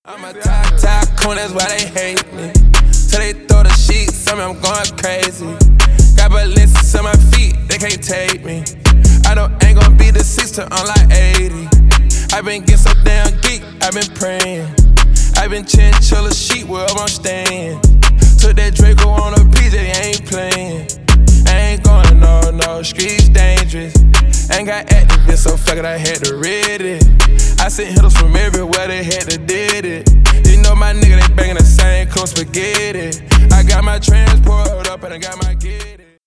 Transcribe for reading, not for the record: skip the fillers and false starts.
I'm a top tycoon, that's why they hate me. So they throw the sheets on me, I'm going crazy. Got Balenciagas on my feet, they can't take me. I know ain't gon' be deceased till I'm like 80. I been getting so damn geek, I been praying. I been chinchilla sheet wherever I'm staying. Took that Draco on a PJ, ain't playing. I ain't going no, streets dangerous. Ain't got activists, so fuck it, I had to read it. I sent hitters from everywhere, they had to did it. You know my nigga, they banging the same close spaghetti. I got my transport up and I got my get it.